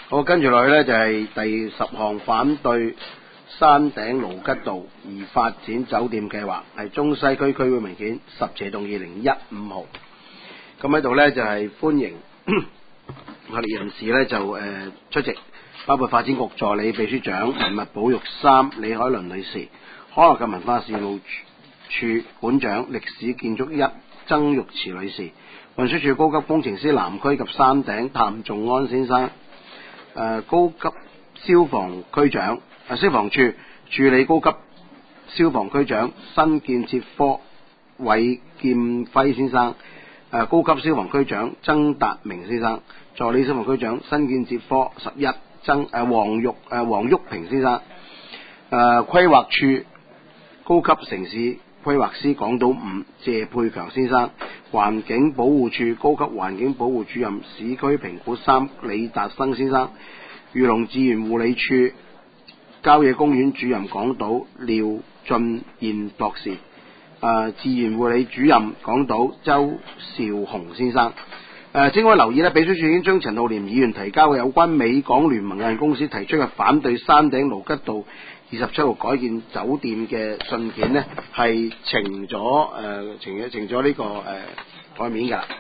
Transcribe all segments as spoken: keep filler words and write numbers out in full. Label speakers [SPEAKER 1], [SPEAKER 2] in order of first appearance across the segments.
[SPEAKER 1] 好，跟住落去呢，就係、是、第十項反對山頂盧吉道而發展酒店計劃，係中西區區會文件十斜洞二零一五號。咁喺度呢，就係、是、歡迎我哋人士呢，就誒、呃、出席，包括發展局助理秘書長文物保育三李海倫女士，康樂及文化事務處館長歷史建築一曾玉慈女士，運輸署高級工程師南區及山頂譚仲安先生，誒、呃、高級消防區長，誒、呃、消防處助理高級消防區長新建設科韋劍輝先生，誒、呃、高級消防區長曾達明先生，助理消防區長新建設科十一曾誒黃玉誒黃玉平先生，誒、呃、規劃處高級城市規劃師港島五謝佩強先生，環境保護處高級環境保護主任市區評估三李達生先生，漁農自然護理處郊野公園主任港島廖俊彥博士，呃、自然護理主任港島周兆雄先生。誒，請各位留意呢，秘書處已經將陳浩濂議員提交嘅有關美港聯盟有限公司提出嘅反對山頂盧吉道二十七號改建酒店嘅信件呢，係呈咗誒呈咗呈咗呢個誒台面㗎。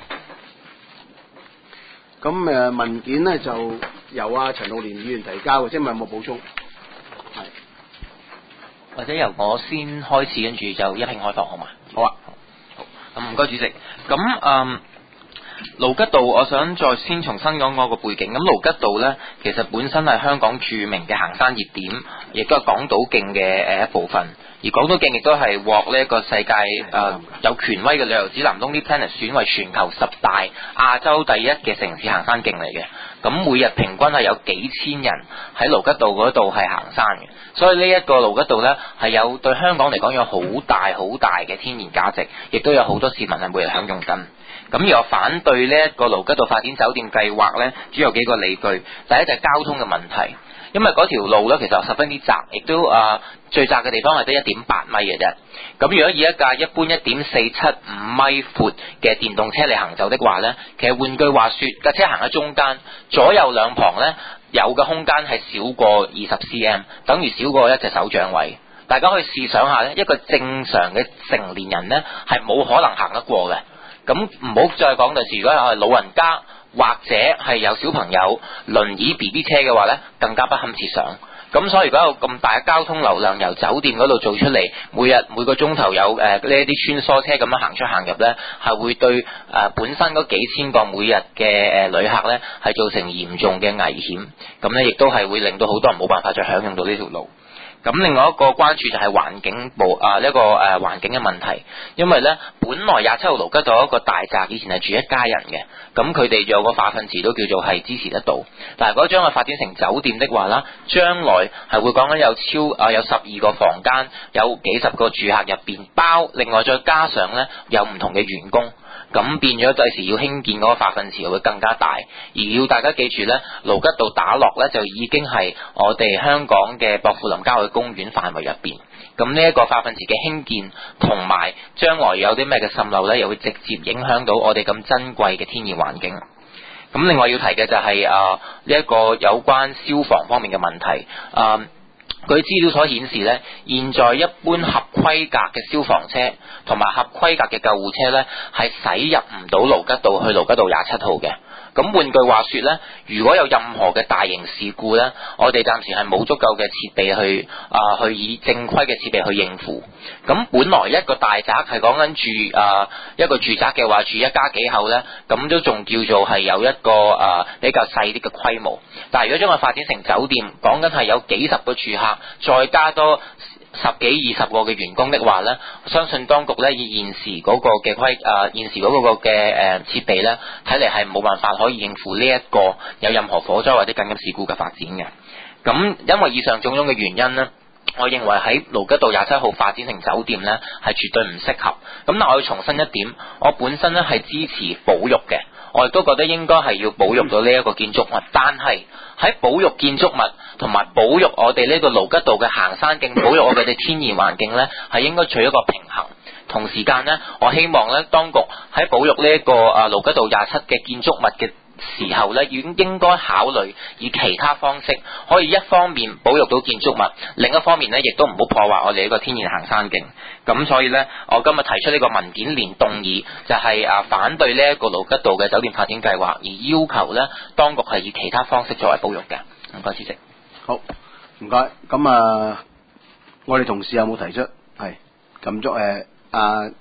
[SPEAKER 1] 咁誒、呃、文件呢，就由阿陳浩濂議員提交嘅，即係咪有冇補充？係，
[SPEAKER 2] 或者由我先開始，跟住就一併開放好嘛？
[SPEAKER 1] 好啊。
[SPEAKER 2] 好，咁唔該主席。咁嗯。盧吉道，我想再先重新講嗰個背景。咁盧吉道呢，其實本身係香港著名嘅行山熱點，亦都係港島徑嘅誒一部分。而港島徑亦都係獲呢一個世界誒、呃、有權威嘅旅遊指南 Lonely Planet 選為全球十大亞洲第一嘅城市行山徑嚟嘅。咁每日平均係有幾千人喺盧吉道嗰度係行山嘅，所以呢一個盧吉道呢，係有對香港嚟講有好大好大嘅天然價值，亦都有好多市民係每日享用緊。咁而我反對呢一個盧吉道發展酒店計劃呢，主要有幾個理據。第一就係交通嘅問題，因為嗰條路呢其實十分之窄，亦都啊、呃、最窄嘅地方係得一點八米嘅啫。咁如果以一架一般一點四七五米闊嘅電動車嚟行走的話呢，其實換句話說，架車行喺中間，左右兩旁呢有嘅空間係少過二十 cm， 等於少過一隻手掌位。大家可以試想下呢，一個正常嘅成年人呢係冇可能行得過嘅。咁唔好再講第時，如果係老人家或者係有小朋友輪椅 B B 車嘅話呢，更加不堪設想。咁所以如果有咁大嘅交通流量由酒店嗰度做出嚟，每日每個鐘頭有誒呢一啲穿梭車咁樣行出行入呢，係會對誒、呃、本身嗰幾千個每日嘅誒旅客呢係造成嚴重嘅危險。咁呢亦都係會令到好多人冇辦法再享用到呢條路。咁另外一個關注就係環境部啊呢、這個誒、呃、環境嘅問題，因為呢本來廿七號盧吉道一個大宅以前係住一家人嘅，咁佢哋有個化糞池都叫做係支持得到。但係如果將佢發展成酒店的話啦，將來係會講緊有超啊、呃、有十二個房間，有幾十個住客入邊包，另外再加上呢有唔同嘅員工。咁變咗第時要興建嗰個化糞池會更加大，而要大家記住呢，盧吉道打落呢就已經係我哋香港嘅薄扶林郊野公園範圍入邊。咁呢一個化糞池嘅興建同埋將來有啲咩嘅滲漏呢，又會直接影響到我哋咁珍貴嘅天然環境。咁另外要提嘅就係啊呢一個有關消防方面嘅問題啊。呃據資料所顯示呢，現在一般合規格嘅消防車同埋合規格嘅救護車呢，係駛入唔到盧吉道去盧吉道廿七號嘅。咁換句話說呢，如果有任何嘅大型事故呢，我哋暫時係冇足夠嘅設備去啊、呃、去以正規嘅設備去應付。咁本來一個大宅係講緊住啊、呃、一個住宅嘅話，住一家幾口呢，咁都仲叫做係有一個啊、呃、比較細啲嘅規模。但係如果將佢發展成酒店，講緊係有幾十個住客，再加多十幾二十個嘅員工的話呢，相信當局呢以現時嗰個嘅規啊現時嗰個嘅誒設備呢，睇嚟係冇辦法可以應付呢一個有任何火災或者緊急事故嘅發展嘅。咁因為以上種種嘅原因呢，我認為喺盧吉道廿七號發展成酒店呢係絕對唔適合。咁但我要重申一點，我本身呢係支持保育嘅，我亦都覺得應該係要保育到呢一個建築物，但係喺保育建築物同埋保育我哋呢個盧吉道嘅行山徑，保育我哋嘅天然環境呢，係應該取一個平衡。同時間呢，我希望呢當局喺保育呢一個啊盧吉道廿七嘅建築物嘅時候咧，已經應該考慮以其他方式，可以一方面保育到建築物，另一方面咧亦都唔好破壞我哋呢個天然行山徑。咁所以咧，我今日提出呢個文件連動議，就係、是、啊反對呢一個盧吉道嘅酒店發展計劃，而要求咧當局係以其他方式作為保育嘅。唔該，主席。
[SPEAKER 1] 好，唔該。咁啊，我哋同事有冇提出？係咁足誒，阿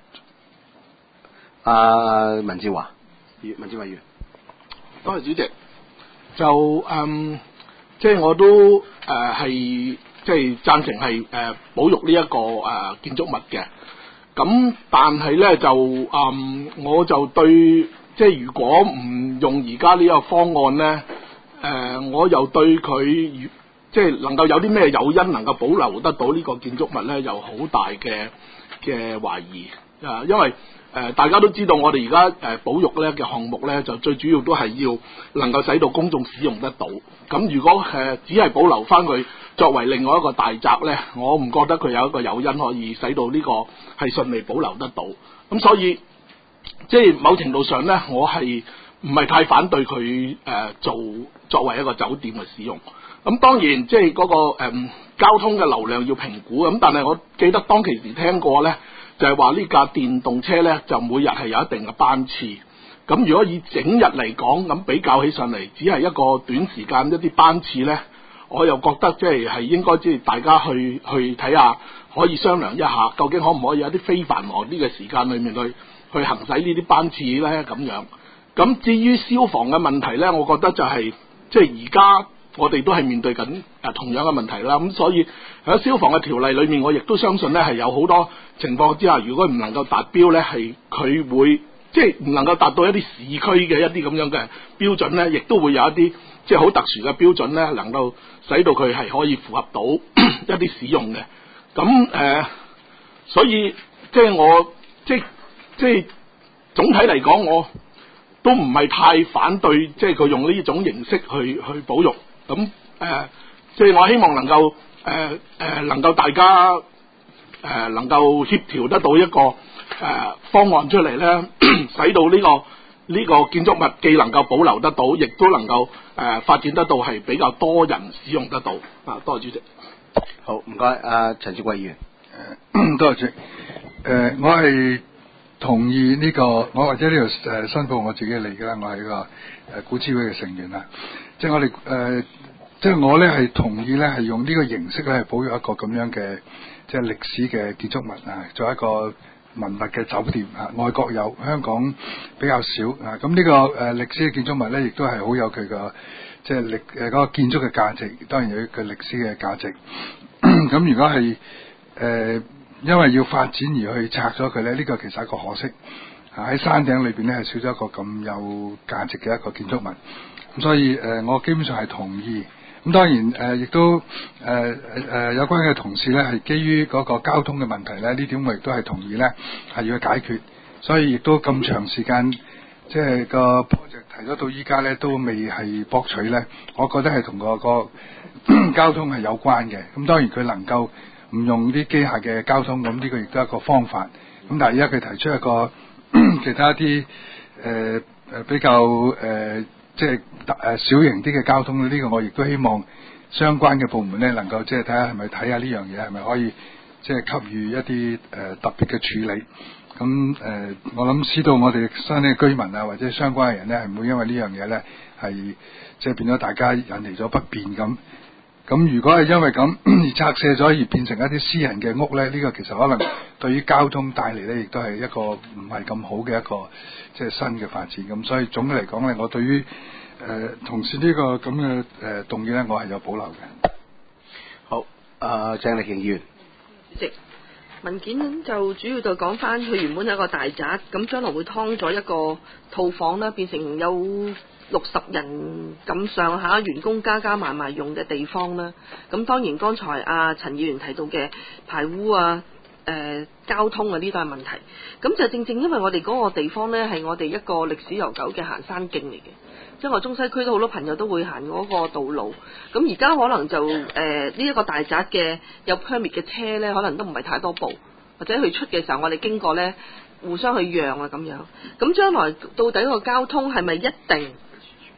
[SPEAKER 1] 阿文志華，文志華議員。
[SPEAKER 3] 多謝主席。就嗯，即係我都誒係即係贊成係誒、呃、保育呢、這、一個誒、呃、建築物嘅。咁但係咧就嗯，我就對即係如果唔用而家呢個方案咧，誒、呃、我又對佢即係能夠有啲咩誘因能夠保留得到呢個建築物咧，有好大嘅嘅懷疑啊，因為誒、呃、大家都知道我哋而家誒保育咧嘅項目咧，就最主要都係要能夠使到公眾使用得到。咁如果誒、呃、只係保留翻佢作為另外一個大宅咧，我唔覺得佢有一個誘因可以使到呢個係順利保留得到。咁所以即係某程度上咧，我係唔係太反對佢誒、呃、做作為一個酒店嘅使用。咁當然即係嗰個誒、嗯、交通嘅流量要評估。咁但係我記得當其時聽過咧，就係話呢架電動車咧就每日係有一定嘅班次。咁如果以整日嚟講，咁比較起上嚟，只係一個短時間一啲班次咧，我又覺得即係係應該即係大家去去睇下，可以商量一下，究竟可唔可以有啲非繁忙啲嘅時間裏面去去行使呢啲班次咧咁樣。咁至於消防嘅問題咧，我覺得就係即係而家我哋都係面對緊誒同樣嘅問題啦。咁所以喺消防嘅條例裏面，我亦都相信咧係有好多情況之下，如果唔能夠達標咧，係佢會即係唔能夠達到一啲市區嘅一啲咁樣嘅標準咧，亦都會有一啲即係好特殊嘅標準咧，能夠使到佢係可以符合到一啲使用嘅。咁誒、呃，所以即係我即係即係總體嚟講，我都唔係太反對，即係佢用呢種形式去去保育。咁誒、呃，即係我希望能夠誒誒、呃呃、能夠大家誒、呃、能夠協調得到一個誒、呃、方案出嚟咧，使到呢、這個呢、這個建築物既能夠保留得到，亦都能夠誒、呃、發展得到係比較多人使用得到。啊，多謝主席。
[SPEAKER 1] 好，唔該，阿陳志貴議員。
[SPEAKER 4] 誒，多謝主席。誒、呃，我係同意呢、這個，我或者呢度誒申報我自己嚟嘅啦，我係個誒古諮會嘅成員啦。即係我哋誒、呃，即係我咧係同意咧係用呢個形式咧係保育一個咁樣嘅即係歷史嘅建築物啊，做一個文物嘅酒店啊，外國有，香港比較少啊。咁呢、這個誒歷、呃、史嘅建築物咧，亦都係好有佢個即係歷誒嗰個建築嘅價值，當然有佢歷史嘅價值。咁如果係誒、呃、因為要發展而去拆咗佢咧，呢、這個其實係一個可惜啊！喺山頂裏邊咧係少咗一個咁有價值嘅一個建築物。咁所以誒、呃，我基本上係同意。咁當然誒，亦、呃、都誒誒、呃呃、有關嘅同事咧，係基於嗰個交通嘅問題咧，呢點我亦都係同意咧，係要去解決。所以亦都咁長時間，即係個 project 提咗到依家咧，都未係博取咧。我覺得係同個個交通係有關嘅。咁當然佢能夠唔用啲機械嘅交通，咁呢個亦都係一個方法。咁但係而家佢提出一個其他啲誒誒比較誒。呃即係誒小型啲嘅交通呢、這個我亦都希望相關嘅部門咧能夠即係睇下係咪睇下呢樣嘢係咪可以即係給予一啲誒、呃、特別嘅處理。咁誒、呃、我諗知道我哋山頂嘅居民啊或者相關嘅人咧係唔會因為呢樣嘢咧係即係變咗大家引嚟咗不便咁。咁如果係因為咁而拆卸咗而變成一啲私人嘅屋咧，呢、這個其實可能對於交通帶嚟咧，亦都係一個唔係咁好嘅一個即係新嘅發展。咁所以總嘅嚟講咧，我對於誒、呃、同事、這個、呢個咁嘅誒動議咧，我係有保留嘅。
[SPEAKER 1] 好，啊鄭麗瓊議員。
[SPEAKER 5] 主席，文件就主要就講翻佢原本係一個大宅，咁將來會劏咗一個套房啦，變成有六十人咁上下員工加加埋埋用嘅地方啦。咁當然剛才阿陳議員提到嘅排污啊、誒、呃、交通啊呢都係問題。咁就正正因為我哋嗰個地方呢，係我哋一個歷史悠久嘅行山徑嚟嘅，即係我中西區都好多朋友都會行嗰個道路。咁而家可能就誒呢一個大宅嘅有 permit 嘅車呢，可能都唔係太多部，或者佢出嘅時候我哋經過呢，互相去讓啊咁樣。咁將來到底個交通係咪一定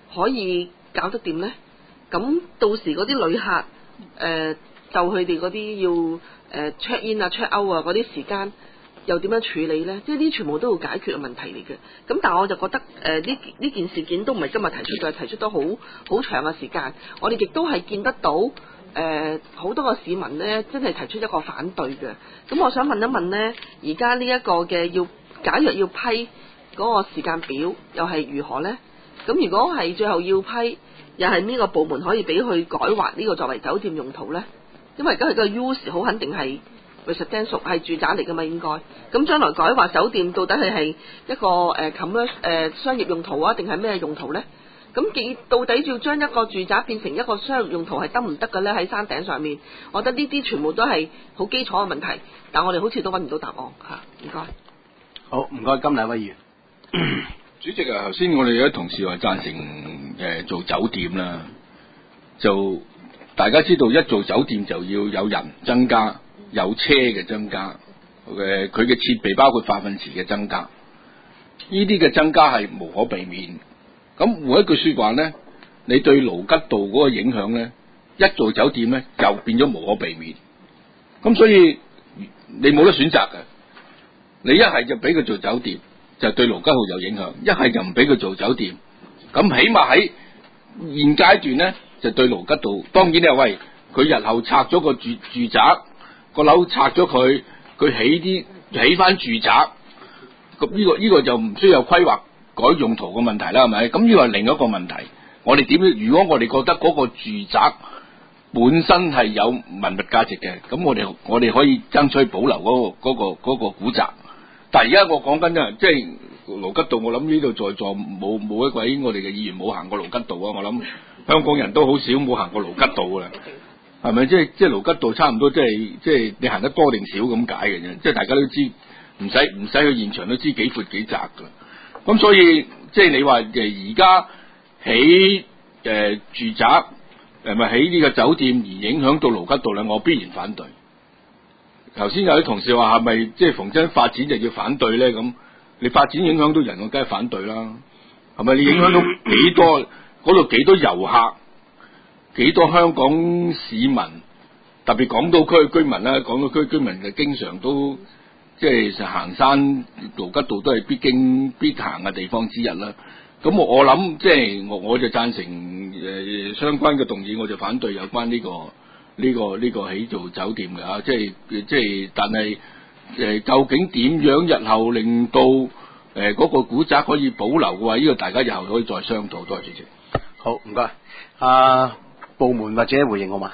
[SPEAKER 5] 可以搞得掂呢？咁到時嗰啲旅客誒、呃、就佢哋嗰啲要誒、呃、check in 啊 check out 啊嗰啲時間又點樣處理呢？即係呢全部都要解決嘅問題嚟嘅。咁但係我就覺得誒呢呢件事件都唔係今日提出嘅，提出咗好好長嘅時間。我哋亦都係見得到誒好、呃、多個市民呢真係提出一個反對嘅。咁我想問一問呢，而家呢一個嘅要假若要批嗰個時間表又係如何呢？咁如果係最後要批，又係呢個部門可以俾佢改劃呢個作為酒店用途呢？因為而家佢個 use 好肯定係 residential 係住宅嚟㗎嘛，應該。咁將來改劃酒店到底係係一個誒 commercial 誒商業用途啊，定係咩用途呢？咁幾到底要將一個住宅變成一個商業用途係得唔得嘅呢？喺山頂上面，我覺得呢啲全部都係好基礎嘅問題，但我哋好似都揾唔到答案嚇。唔該。
[SPEAKER 1] 好，唔該，金禮威議員。
[SPEAKER 6] 主席啊，頭先我哋有啲同事話贊成誒、呃、做酒店啦，就大家知道一做酒店就要有人增加，有車嘅增加，誒佢嘅設備包括化糞池嘅增加，呢啲嘅增加係無可避免。咁換一句説話咧，你對盧吉道嗰個影響咧，一做酒店咧就變咗無可避免。咁所以你冇得選擇嘅，你一係就俾佢做酒店，就對盧吉道有影響；一係就唔俾佢做酒店。咁起碼喺現階段咧，就對盧吉道。當然你話喂，佢日後拆咗個住住宅個樓拆咗佢，佢起啲起翻住宅，咁呢個呢個就唔需要有規劃改用途嘅問題啦，係咪？咁呢個係另一個問題。我哋點樣？如果我哋覺得嗰個住宅本身係有文物價值嘅，咁我哋我哋可以爭取保留嗰個嗰個嗰個古宅。但係而家我講緊啊，即係盧吉道，我諗呢度在座冇冇一位我哋嘅議員冇行過盧吉道啊！我諗香港人都好少冇行過盧吉道㗎啦，係咪？即係即係盧吉道差唔多，即係即係你行得多定少咁解嘅啫。即係大家都知，唔使唔使去現場都知幾闊幾窄㗎。咁所以即係你話誒而家起誒住宅誒咪起呢個酒店而影響到盧吉道咧，我必然反對。頭先有啲同事話係咪即係逢真發展就要反對咧？咁你發展影響到人，我梗係反對啦。係咪你影響到幾多嗰度幾多遊客，幾多香港市民，特別港島區嘅居民啦，港島區居民就經常都即係行山，盧吉道都係必經必行嘅地方之一啦。咁我我諗即係我我就贊成誒、呃、相關嘅動議，我就反對有關呢、這個。呢、這個呢、這個起做酒店嘅啊，即係即係，但係誒、呃，究竟點樣日後令到誒嗰、呃那個古宅可以保留嘅話，呢、這個大家日後可以再商討。多謝主席。
[SPEAKER 1] 好，唔該。啊，部門或者回應好嘛？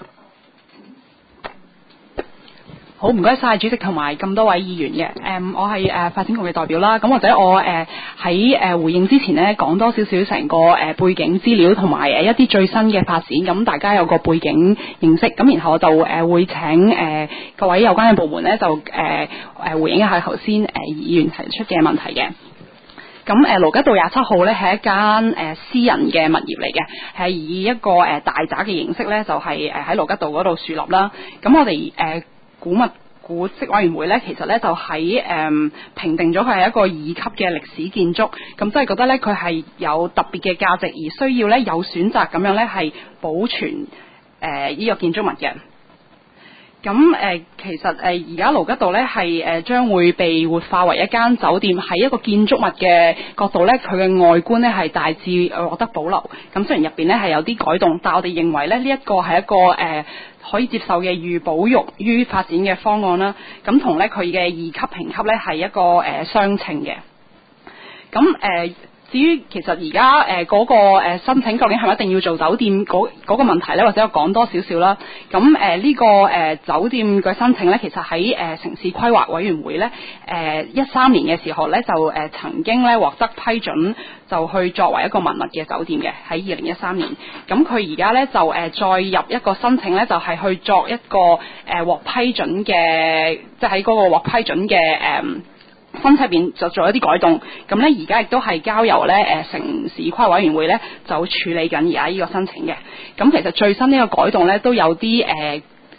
[SPEAKER 7] 好，唔該晒主席同埋咁多位議員嘅，誒、嗯，我係誒、呃、發展局嘅代表啦，咁或者我誒喺誒回應之前呢，講多少少成個誒、呃、背景資料同埋誒一啲最新嘅發展，咁大家有個背景認識，咁然後我就誒、呃、會請誒、呃、各位有關嘅部門呢，就誒誒、呃、回應一下頭先誒議員提出嘅問題嘅。咁誒盧吉道廿七號咧係一間誒、呃、私人嘅物業嚟嘅，係以一個誒、呃、大宅嘅形式咧，就係誒喺盧吉道嗰度樹立啦。咁我哋誒。呃古物古蹟委員會咧，其實咧就喺誒、嗯、評定咗佢係一個二級嘅歷史建築，咁即係覺得咧佢係有特別嘅價值，而需要咧有選擇咁樣咧係保存誒呢、呃這個建築物嘅。咁誒、呃、其實誒而家盧吉道咧係誒將會被活化為一間酒店，喺一個建築物嘅角度咧，佢嘅外觀咧係大致獲得保留。咁雖然入邊咧係有啲改動，但我哋認為咧呢一個係一個誒、呃可以接受嘅預保育於發展嘅方案啦，咁同咧佢嘅二級評級咧係一個誒、呃、相稱嘅。咁誒、呃、至於其實而家誒嗰個誒申請究竟係咪一定要做酒店嗰嗰、嗰個問題咧，或者我講多少少啦。咁誒呢個誒、呃、酒店嘅申請咧，其實喺誒、呃、城市規劃委員會咧誒一三年嘅時候咧就誒、呃、曾經咧獲得批准。就去作為一個文物嘅酒店嘅，喺二零一三年。咁佢而家咧就誒、呃、再入一個申請咧，就係、是、去作一個誒、呃、獲批准嘅，即係喺嗰個獲批准嘅誒申請入邊就做一啲改動。咁咧而家亦都係交由咧誒、呃、城市規劃委員會咧就處理緊而家呢個申請嘅。咁其實最新呢個改動咧都有啲誒。誒、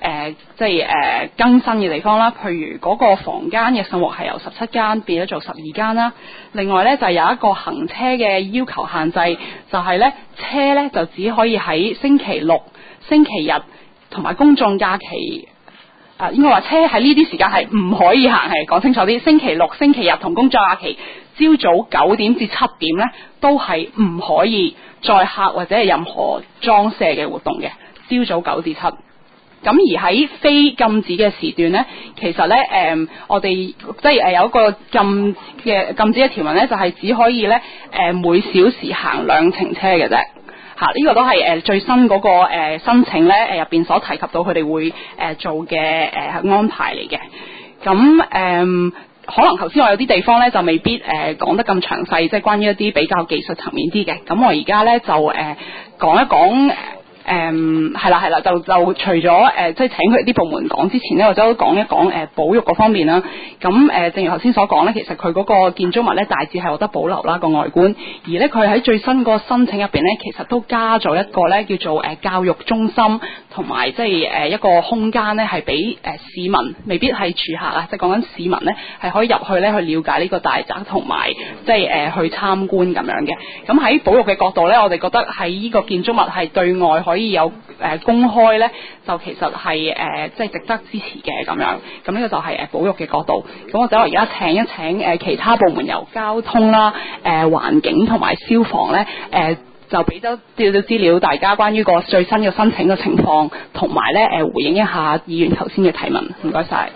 [SPEAKER 7] 誒即係誒更新嘅地方啦。譬如嗰個房間嘅數目係由十七間變咗做十二間啦。另外咧就係有一個行車嘅要求限制，就係咧車咧就只可以喺星期六、星期日同埋公眾假期。啊，應該話車喺呢啲時間係唔可以行，係講清楚啲。星期六、星期日同公眾假期，朝早九點至七點呢，都係唔可以載客或者係任何裝卸嘅活動嘅。朝早九至七。咁而喺非禁止嘅時段呢，其實呢，誒、呃，我哋即係誒有一個禁嘅禁止嘅條文呢，就係、是、只可以呢，誒、呃、每小時行兩程車嘅啫。嚇、啊！呢、這個都係誒、呃、最新嗰、那個、呃、申請咧誒入邊所提及到佢哋會誒、呃、做嘅誒、呃、安排嚟嘅。咁誒、呃、可能頭先我有啲地方咧就未必誒、呃、講得咁詳細，即係關於一啲比較技術層面啲嘅。咁我而家咧就誒、呃、講一講。誒係啦係啦，就就除咗誒、呃、即係請佢啲部門講之前咧，我都講一講誒、呃、保育嗰方面啦。咁誒、呃，正如頭先所講咧，其實佢嗰個建築物咧大致係獲得保留啦個外觀，而咧佢喺最新個申請入邊咧，其實都加咗一個咧叫做誒、呃、教育中心，同埋即係誒一個空間咧係俾誒市民，未必係住客啊，即係講緊市民咧係可以入去咧去了解呢個大宅，同埋即係誒、呃、去參觀咁樣嘅。咁喺保育嘅角度咧，我哋覺得喺呢個建築物係對外可以可以有誒、呃、公開咧，就其實係誒即係值得支持嘅咁樣。咁呢個就係誒保育嘅角度。咁或者我而家請一請誒、呃、其他部門由交通啦、誒、呃、環境同埋消防咧誒、呃、就俾咗少少資料，大家關於個最新嘅申請嘅情況，同埋咧誒回應一下議員頭先嘅提問。唔該晒。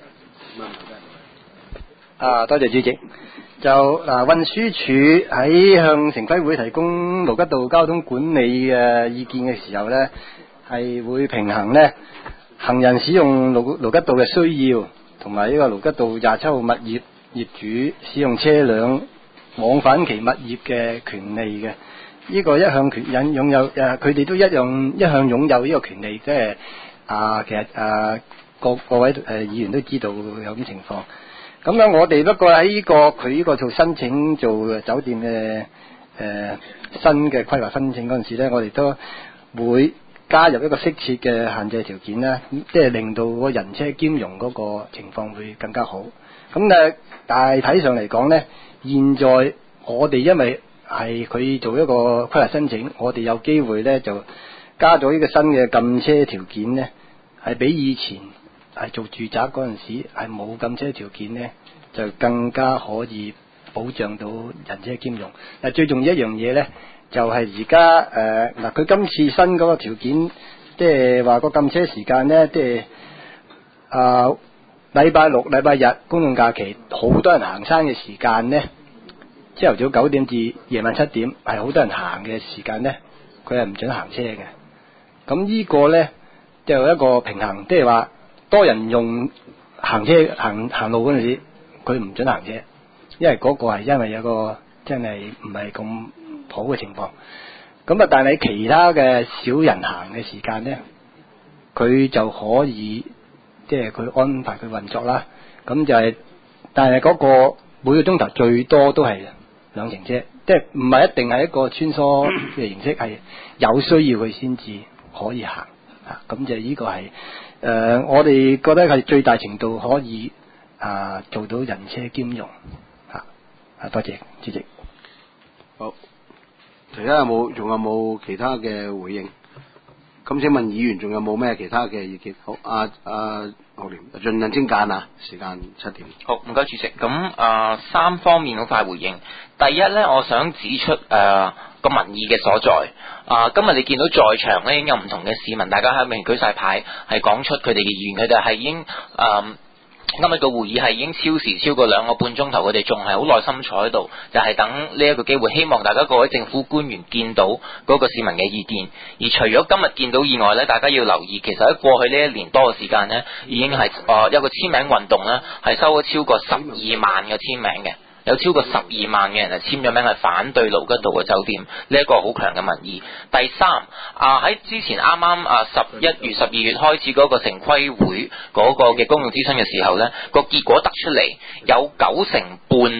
[SPEAKER 8] 啊，多謝主席。就嗱，運輸署喺向城規會提供盧吉道交通管理嘅意見嘅時候呢，係會平衡呢行人使用盧盧吉道嘅需要，同埋呢個盧吉道廿七號物業業主使用車輛往返其物業嘅權利嘅。呢、這個一向權人擁有誒，佢哋都一樣一向擁有呢個權利，即係啊，其實啊，各各位誒、呃、議員都知道有咁情況。咁樣我哋不過喺呢、這個佢呢個做申請做酒店嘅誒、呃、新嘅規劃申請嗰陣時咧，我哋都會加入一個適切嘅限制條件啦，即係令到個人車兼容嗰個情況會更加好。咁誒大體上嚟講咧，現在我哋因為係佢做一個規劃申請，我哋有機會咧就加咗呢個新嘅禁車條件咧，係比以前係做住宅嗰陣時係冇禁車條件咧，就更加可以保障到人車兼容。嗱，最重要一樣嘢咧，就係而家誒嗱，佢今次新嗰個條件，即係話個禁車時間咧，即係啊禮拜六、禮拜日公眾假期，好多人行山嘅時間咧，朝頭早九點至夜晚七點係好多人行嘅時間咧，佢係唔准行車嘅。咁呢個咧就有一個平衡，即係話多人用行車行行路嗰陣時，佢唔准行車，因為嗰個係因為有個真係唔係咁普嘅情況。咁啊，但係其他嘅少人行嘅時間咧，佢就可以即係佢安排佢運作啦。咁就係、是，但係嗰個每個鐘頭最多都係兩程車，即係唔係一定係一個穿梭嘅形式，係有需要佢先至可以行啊。咁就呢個係誒、呃，我哋覺得係最大程度可以啊做到人車兼容啊。啊，多謝主席。
[SPEAKER 1] 好，其他有冇？仲有冇其他嘅回應？咁請問議員仲有冇咩其他嘅意見？好，阿阿學廉盡量精簡啊，時間七點。
[SPEAKER 2] 好，唔該主席。咁啊、呃，三方面好快回應。第一呢，我想指出誒個、呃、民意嘅所在。啊、呃，今日你見到在場呢已經有唔同嘅市民，大家喺面舉晒牌，係講出佢哋嘅意願，佢哋係已經誒。呃今日個會議係已經超時超過兩個半鐘頭，佢哋仲係好耐心坐喺度，就係、是、等呢一個機會，希望大家各位政府官員見到嗰個市民嘅意見。而除咗今日見到以外呢，大家要留意，其實喺過去呢一年多嘅時間呢，已經係誒、呃、一個簽名運動呢，係收咗超過十二萬嘅簽名嘅。有超過十二萬嘅人係簽咗名係反對盧吉道嘅酒店，呢一個好強嘅民意。第三啊，喺之前啱啱啊十一月、十二月開始嗰個城規會嗰個嘅公眾諮詢嘅時候呢，個結果得出嚟有九成半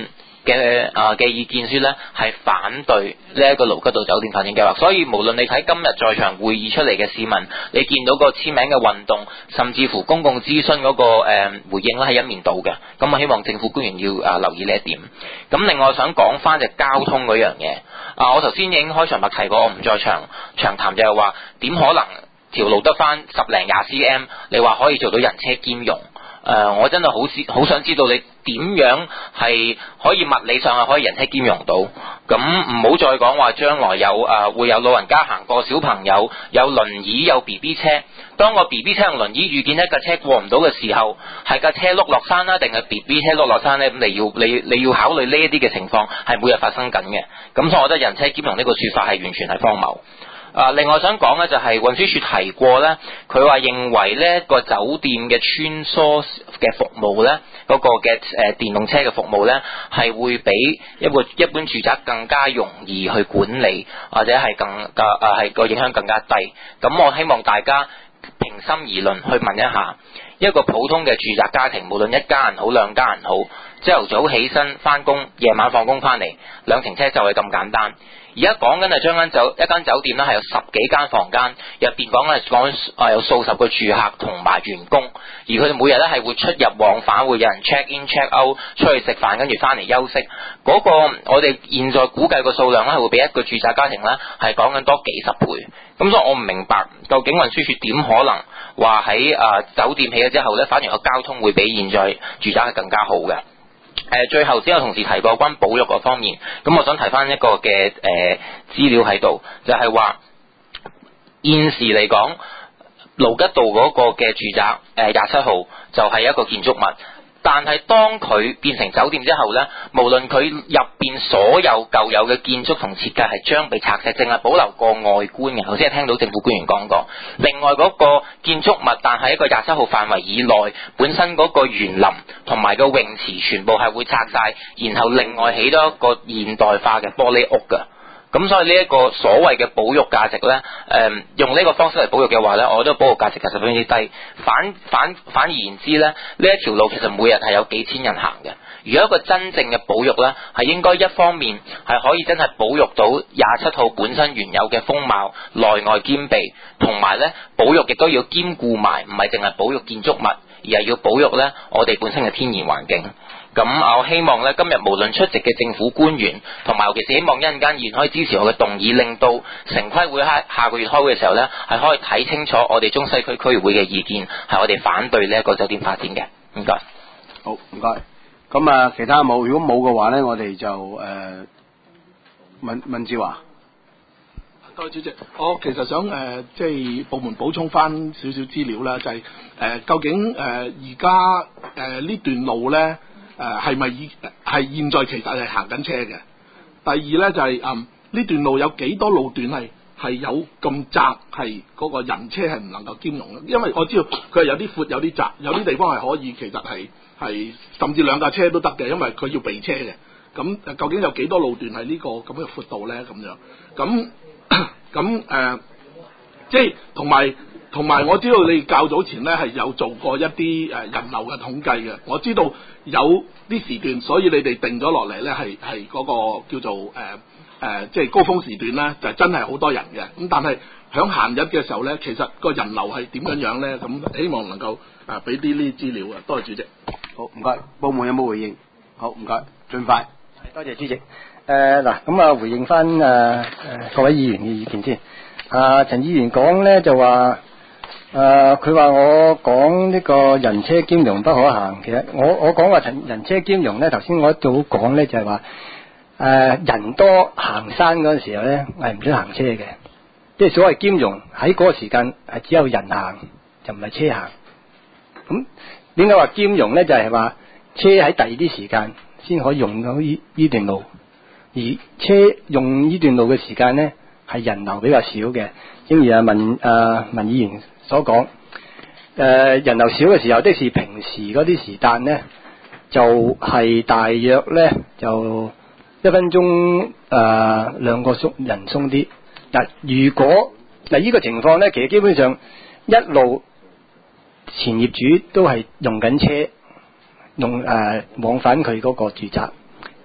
[SPEAKER 2] 嘅啊嘅意見書呢，係反對呢一個盧吉道酒店發展計劃。所以無論你睇今日在場會議出嚟嘅市民，你見到個簽名嘅運動，甚至乎公共諮詢嗰個誒、呃、回應咧係一面倒嘅。咁我希望政府官員要啊留意呢一點。咁另外想講翻就交通嗰樣嘢。啊，我頭先已經開場白提過，我唔再長長談，就係話點可能條路得翻十零廿 cm， 你話可以做到人車兼容？誒、呃，我真係好好想知道你點樣係可以物理上係可以人車兼容到。咁唔好再講話將來有誒、呃、會有老人家行過，小朋友有輪椅有 B B 車。當個 B B 車同輪椅遇見一架車過唔到嘅時候，係架車碌落山啦，定係 B B 車碌落山呢？咁你要你你要考慮呢一啲嘅情況係每日發生緊嘅。咁所以我覺得人車兼容呢個説法係完全係荒謬。啊！另外想講嘅就係運輸署提過呢，佢話認為呢個酒店嘅穿梭嘅服務呢，嗰、那個嘅誒、呃、電動車嘅服務呢，係會比一個一般住宅更加容易去管理，或者係更加啊係個影響更加低。咁我希望大家平心而論去問一下，一個普通嘅住宅家庭，無論一家人好兩家人好，朝頭早起身返工，夜晚放工返嚟，兩程車就係咁簡單。而家講緊係將間酒一間酒店咧係有十幾間房間，入邊講緊係講啊有數十個住客同埋員工，而佢哋每日咧係會出入往返，會有人 check in check out， 出去食飯跟住翻嚟休息。嗰、那個我哋現在估計個數量咧係會比一個住宅家庭咧係講緊多幾十倍。咁所以我唔明白究竟運輸署點可能話喺啊酒店起咗之後咧，反而個交通會比現在住宅係更加好嘅。誒最後先有同事提過關於保育嗰方面，咁我想提翻一個嘅誒、呃、資料喺度，就係、是、話現時嚟講，盧吉道嗰個嘅住宅誒廿七號就係一個建築物，但係當佢變成酒店之後呢，無論佢入邊所有舊有嘅建築同設計係將被拆卸，淨係保留個外觀嘅。頭先係聽到政府官員講過，另外嗰個建築物，但係一個廿七號範圍以內，本身嗰個園林同埋個泳池全部係會拆晒，然後另外起多一個現代化嘅玻璃屋㗎。咁所以呢一個所謂嘅保育價值呢，誒、呃、用呢個方式嚟保育嘅話呢，我覺得保育價值係十分之低。反反反而言之呢，呢一條路其實每日係有幾千人行嘅。如果一個真正嘅保育呢，係應該一方面係可以真係保育到廿七號本身原有嘅風貌，內外兼備，同埋呢保育亦都要兼顧埋，唔係淨係保育建築物，而係要保育呢我哋本身嘅天然環境。咁我希望咧，今日無論出席嘅政府官員，同埋尤其是希望一陣間議員可以支持我嘅動議，令到城規會喺下個月開會嘅時候咧，係可以睇清楚我哋中西區區議會嘅意見，係我哋反對呢一個酒店發展嘅。唔該。
[SPEAKER 1] 好，唔該。咁啊，其他冇，如果冇嘅話咧，我哋就誒、呃、問問志華。
[SPEAKER 3] 多謝主席，我其實想誒、呃，即係部門補充翻少少資料啦，就係、是、誒、呃、究竟誒而家誒呢段路咧。誒係咪已係現在其實係行緊車嘅？第二咧就係嗯呢段路有幾多路段係係有咁窄，係嗰個人車係唔能夠兼容嘅？因為我知道佢係有啲闊有啲窄，有啲地方係可以其實係係甚至兩架車都得嘅，因為佢要避車嘅。咁誒究竟有幾多路段係呢個咁嘅闊度咧？咁樣咁咁誒，即係同埋。同埋我知道你較早前咧係有做過一啲誒人流嘅統計嘅，我知道有啲時段，所以你哋定咗落嚟咧係係嗰個叫做誒誒、呃呃、即係高峰時段咧，就係、真係好多人嘅。咁但係響閒日嘅時候咧，其實個人流係點樣樣咧？咁希望能夠誒俾啲呢啲資料啊。多謝主席。
[SPEAKER 1] 好，唔該。部門有冇回應？好，唔該，盡快。
[SPEAKER 8] 多謝主席。誒、呃、嗱，咁啊回應翻誒誒各位議員嘅意見先。啊，陳議員講咧就話。誒，佢話、呃、我講呢個人車兼容不可行，其實我我講話人人車兼容咧，頭先我一早講咧就係話誒人多行山嗰陣時候咧，係唔准行車嘅，即係所謂兼容喺嗰個時間係只有人行，就唔係車行。咁點解話兼容咧？就係、是、話車喺第二啲時間先可以用到呢呢段路，而車用呢段路嘅時間咧係人流比較少嘅，正如阿文誒文議員所講，誒、呃、人流少嘅時候，即是平時嗰啲時間咧，就係、是、大約咧就一分鐘誒兩個鬆人鬆啲。嗱，如果嗱呢個情況咧，其實基本上一路前業主都係用緊車，用誒、呃、往返佢嗰個住宅，而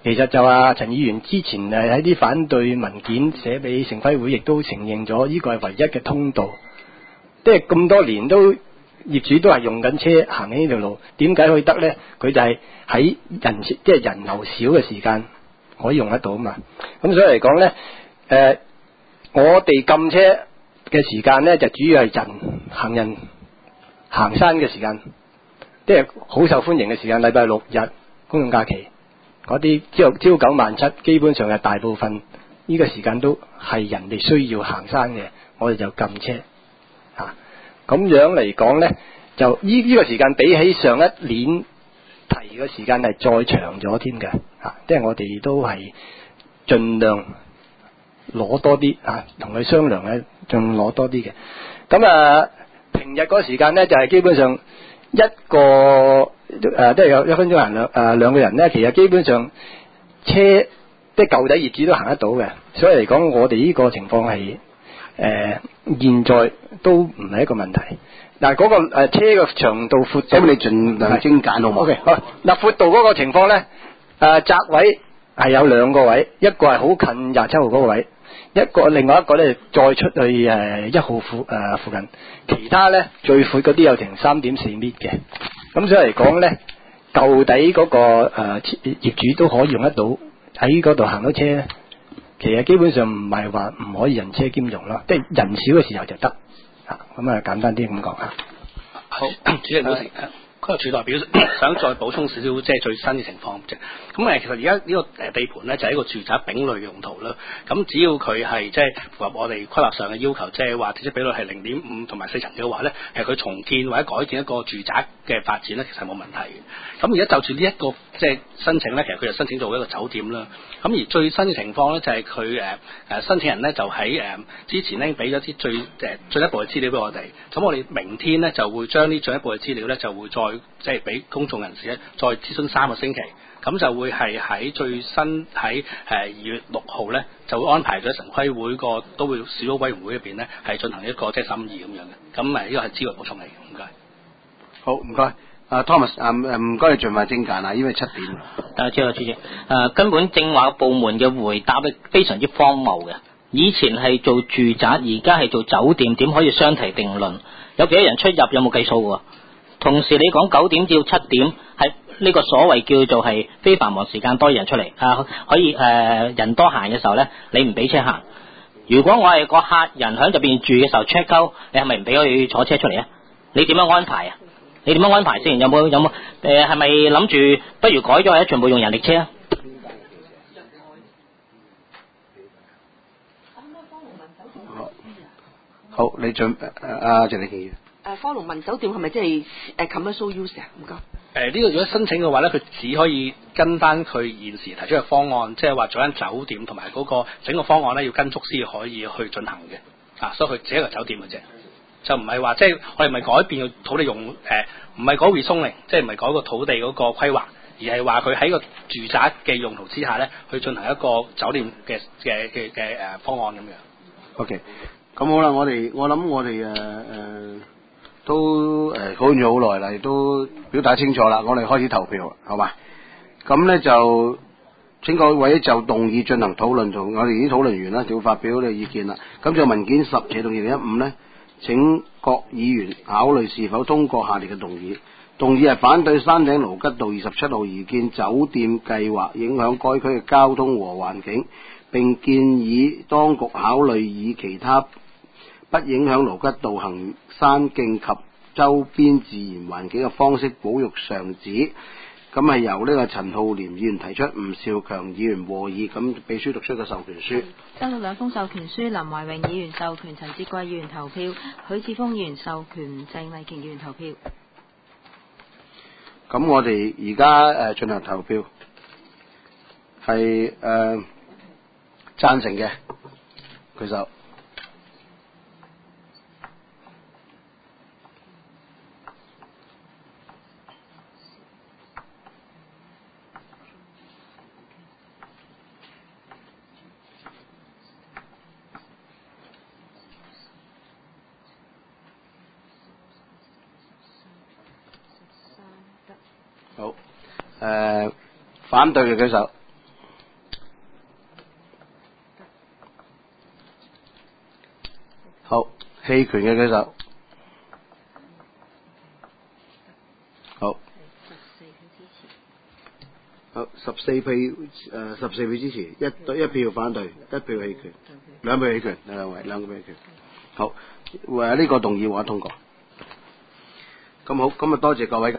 [SPEAKER 8] 其實就話陳議員之前誒喺啲反對文件寫俾城規會，亦都承認咗呢個係唯一嘅通道。即係咁多年都業主都係用緊車行緊呢條路，點解可以得呢？佢就係喺人即係人流少嘅時間可以用得到嘛。咁所以嚟講呢，誒、呃、我哋禁車嘅時間呢，就主要係人行人行山嘅時間，即係好受歡迎嘅時間，禮拜六日公眾假期嗰啲朝朝九晚七，基本上係大部分呢個時間都係人哋需要行山嘅，我哋就禁車。咁樣嚟講呢，就呢呢個時間比起上一年提嘅時間係再長咗添嘅，嚇，即係我哋都係盡量攞多啲嚇，同佢商量咧，盡攞多啲嘅。咁啊，平日嗰個時間呢，就係基本上一個誒，即係有一分鐘行兩誒兩個人呢，其實基本上車即係舊底業主都行得到嘅，所以嚟講，我哋呢個情況係。誒、呃，現在都唔係一個問題。嗱，嗰個誒、呃、車嘅長度闊度，
[SPEAKER 1] 咁你盡量精簡好冇
[SPEAKER 8] ？OK， 好。嗱，闊度嗰個情況咧，誒、呃，窄位係有兩個位，一個係好近廿七號嗰個位，一個另外一個咧再出去誒一號附誒、呃、附近，其他咧最闊嗰啲有成三點四米嘅。咁所以嚟講咧，舊底嗰、那個誒、呃、業主都可以用得到喺嗰度行到車咧。其實基本上唔係話唔可以人車兼容咯，即係人少嘅時候就得嚇，咁啊簡單啲咁講嚇。
[SPEAKER 9] 好，主席好，嗰個處代表想再補充少少，即係最新嘅情況啫。咁誒，其實而家呢個誒地盤咧就係一個住宅丙類嘅用途啦。咁只要佢係即係符合我哋規劃上嘅要求，即係話地積比率係零點五同埋四層嘅話咧，其實佢重建或者改建一個住宅嘅發展咧，其實冇問題嘅。咁而家就住呢一個即係申請咧，其實佢就申請做一個酒店啦。咁而最新嘅情況咧，就係佢誒誒申請人咧就喺誒、呃、之前咧俾咗啲最誒、呃、進一步嘅資料俾我哋。咁我哋明天咧就會將呢進一步嘅資料咧就會再即係俾公眾人士咧再諮詢三個星期。咁就會係喺最新喺誒二月六號咧就會安排咗城規會個都會小組委員會入邊咧係進行一個即係審議咁樣嘅。咁誒呢個係資料補充嚟嘅，唔該。
[SPEAKER 1] 好，唔該。啊 Thomas 啊唔該，你盡快精簡啊，因為七點。
[SPEAKER 10] 啊，主席，誒、呃、根本正話部門嘅回答咧非常之荒謬嘅。以前係做住宅，而家係做酒店，點可以相提並論？有幾多人出入有冇計數喎？同時你講九點至到七點係呢個所謂叫做係非繁忙時間多人出嚟啊，可以誒、呃、人多行嘅時候咧，你唔俾車行。如果我係個客人喺入邊住嘅時候 check out，你係咪唔俾佢坐車出嚟啊？你點樣安排啊？你點樣安排先？有冇有冇誒？係咪諗住不如改咗或者全部用人力車啊？
[SPEAKER 1] 好，你準誒阿謝李記。
[SPEAKER 5] 誒科隆文酒店係咪即係誒 commercial use 啊？唔該。
[SPEAKER 9] 誒呢個如果申請嘅話咧，佢只可以跟翻佢現時提出嘅方案，即係話做間酒店同埋嗰個整個方案咧，要跟足先可以去進行嘅。啊，所以佢只係一個酒店嘅啫。就唔係話即係我哋唔係改變個土地用誒，唔係改 rezoning，即係唔係改個土地嗰個規劃，而係話佢喺個住宅嘅用途之下咧，去進行一個酒店嘅嘅嘅嘅誒方案咁樣。
[SPEAKER 1] OK，咁好啦，我哋我諗我哋誒誒都誒討論咗好耐啦，亦都表達清楚啦，我哋開始投票，好嘛？咁咧就請各位就動議進行討論，同我哋已經討論完啦，就會發表你嘅意見啦。咁就文件十斜動二零一五咧。請各議員考慮是否通過下列嘅動議。動議係反對山頂盧吉道二十七號擬建酒店計劃影響該區嘅交通和環境，並建議當局考慮以其他不影響盧吉道行山徑及周邊自然環境嘅方式保育上址。咁係由呢個陳浩廉議員提出，吳兆強議員和議，咁秘書讀出個授權書。
[SPEAKER 11] 收到兩封授權書，林懷榮議員授權，陳志貴議員投票，許智峰議員授權，鄭麗瓊議員投票。
[SPEAKER 1] 咁我哋而家誒進行投票，係誒贊成嘅舉手。好，誒、呃，反對嘅舉手。 好，棄權嘅舉手。好。好，十四票誒，十四票支持，一對一票反對，一票棄權，兩票棄權，兩位兩個棄權。好，誒呢個動議獲得通過。咁好，咁啊多謝各位。